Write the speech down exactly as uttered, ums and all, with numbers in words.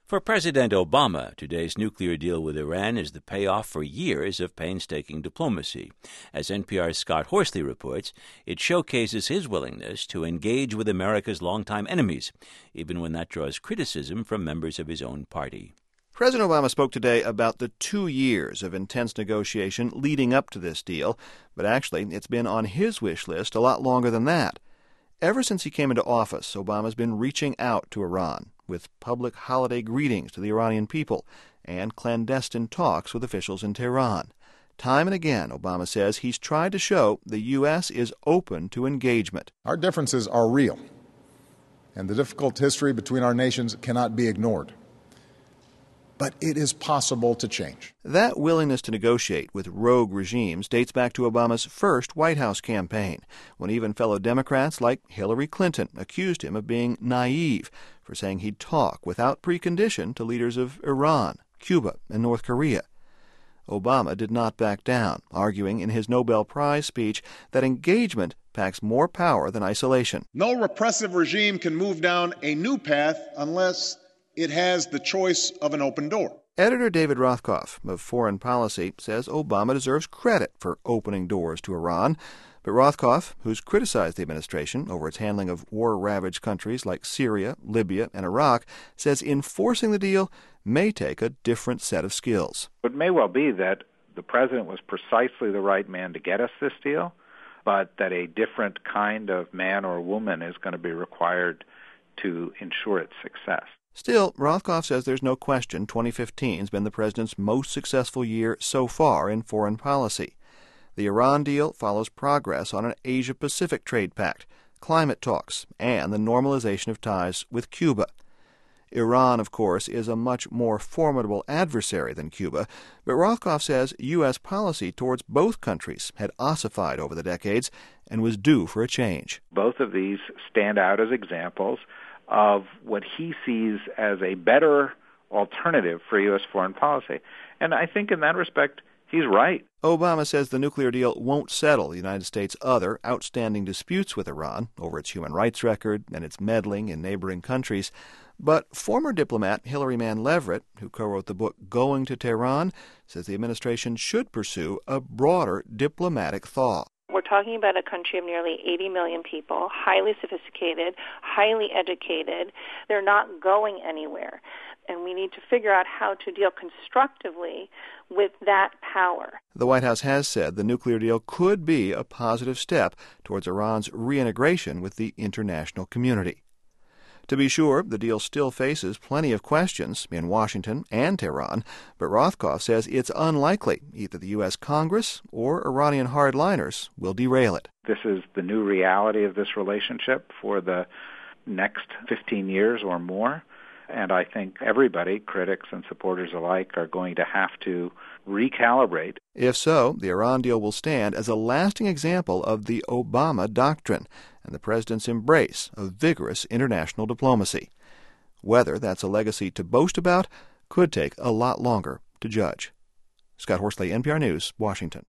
For President Obama, today's nuclear deal with Iran is the payoff for years of painstaking diplomacy. As N P R's Scott Horsley reports, it showcases his willingness to engage with America's longtime enemies, even when that draws criticism from members of his own party. President Obama spoke today about the two years of intense negotiation leading up to this deal, but actually it's been on his wish list a lot longer than that. Ever since he came into office, Obama's been reaching out to Iran, with public holiday greetings to the Iranian people and clandestine talks with officials in Tehran. Time and again, Obama says he's tried to show the U S is open to engagement. Our differences are real, and the difficult history between our nations cannot be ignored. But it is possible to change. That willingness to negotiate with rogue regimes dates back to Obama's first White House campaign, when even fellow Democrats like Hillary Clinton accused him of being naive for saying he'd talk without precondition to leaders of Iran, Cuba, and North Korea. Obama did not back down, arguing in his Nobel Prize speech that engagement packs more power than isolation. No repressive regime can move down a new path unless it has the choice of an open door. Editor David Rothkopf of Foreign Policy says Obama deserves credit for opening doors to Iran. But Rothkopf, who's criticized the administration over its handling of war-ravaged countries like Syria, Libya, and Iraq, says enforcing the deal may take a different set of skills. It may well be that the president was precisely the right man to get us this deal, but that a different kind of man or woman is going to be required to ensure its success. Still, Rothkopf says there's no question twenty fifteen has been the president's most successful year so far in foreign policy. The Iran deal follows progress on an Asia-Pacific trade pact, climate talks, and the normalization of ties with Cuba. Iran, of course, is a much more formidable adversary than Cuba, but Rothkopf says U S policy towards both countries had ossified over the decades and was due for a change. Both of these stand out as examples of what he sees as a better alternative for U S foreign policy. And I think in that respect, he's right. Obama says the nuclear deal won't settle the United States' other outstanding disputes with Iran over its human rights record and its meddling in neighboring countries. But former diplomat Hilary Mann Leverett, who co-wrote the book Going to Tehran, says the administration should pursue a broader diplomatic thaw. We're talking about a country of nearly eighty million people, highly sophisticated, highly educated. They're not going anywhere. And we need to figure out how to deal constructively with that power. The White House has said the nuclear deal could be a positive step towards Iran's reintegration with the international community. To be sure, the deal still faces plenty of questions in Washington and Tehran, but Rothkopf says it's unlikely either the U S Congress or Iranian hardliners will derail it. This is the new reality of this relationship for the next fifteen years or more, and I think everybody, critics and supporters alike, are going to have to recalibrate. If so, the Iran deal will stand as a lasting example of the Obama doctrine and the president's embrace of vigorous international diplomacy. Whether that's a legacy to boast about could take a lot longer to judge. Scott Horsley, N P R News, Washington.